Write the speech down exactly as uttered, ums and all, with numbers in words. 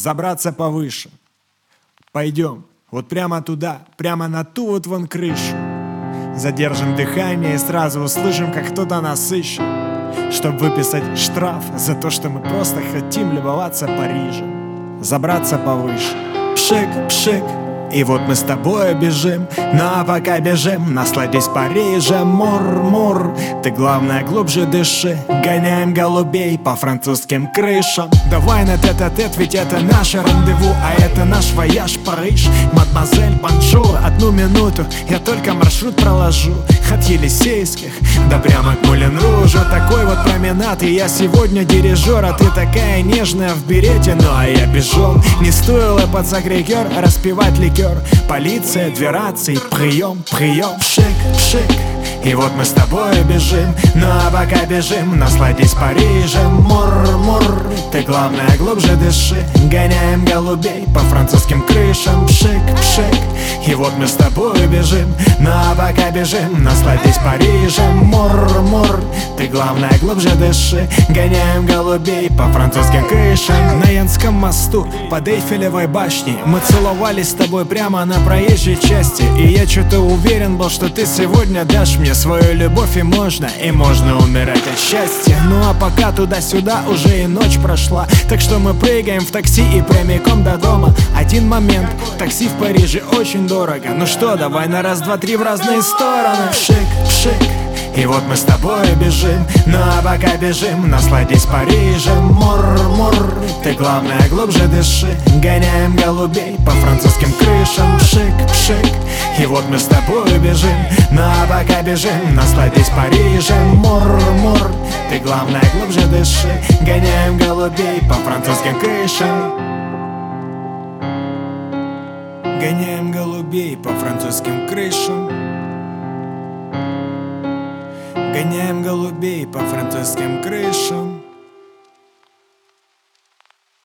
забраться повыше. Пойдем, вот прямо туда, прямо на ту вот вон крышу. Задержим дыхание и сразу услышим, как кто-то нас ищет, чтоб выписать штраф за то, что мы просто хотим любоваться Парижем. Забраться повыше. Пшик, пшик. И вот мы с тобой бежим, ну а пока бежим, насладись Парижем. Мур-мур, ты главное глубже дыши. Гоняем голубей по французским крышам. Давай на тет-а-тет, ведь это наше рандеву, а это наш вояж Париж. Мадемуазель, бонжур, одну минуту, я только маршрут проложу. От Елисейских да прямо к Мулен-Ружу. Такой вот променад, и я сегодня дирижер. А ты такая нежная в берете, ну а я бежал. Не стоило под сакрикер распевать ликер. Полиция, две рации, прием, прием. Пшик, пшик. И вот мы с тобой бежим, ну а пока бежим, насладись Парижем. Мур-мур, ты главное глубже дыши. Гоняем голубей по французским крышам. Пшик, пшик. И вот мы с тобой бежим, ну а пока бежим, насладись Парижем. Мур-мур, ты главное глубже дыши. Гоняем голубей по французским крышам. На Янском мосту, под Эйфелевой башней, мы целовались с тобой прямо на проезжей части. И я что-то уверен был, что ты сегодня дашь мне свою любовь, и можно, и можно умирать от счастья. Ну а пока туда-сюда уже и ночь прошла, так что мы прыгаем в такси и прямиком до дома. Один момент, такси в Париже очень дорого. Ну что, давай на раз, два, три в разные стороны. Пшик, пшик. И вот мы с тобой бежим, ну а пока бежим, насладись Парижем. Мур-мур, ты главное глубже дыши. Гоняем голубей по французским крышам. Пшик, пшик. И вот мы с тобой бежим, ну а пока бежим, насладись Парижем. Мур-мур, ты главное глубже дыши. Гоняем голубей по французским крышам. Гоняем голубей по французским крышам. Гоняем голубей по французским крышам.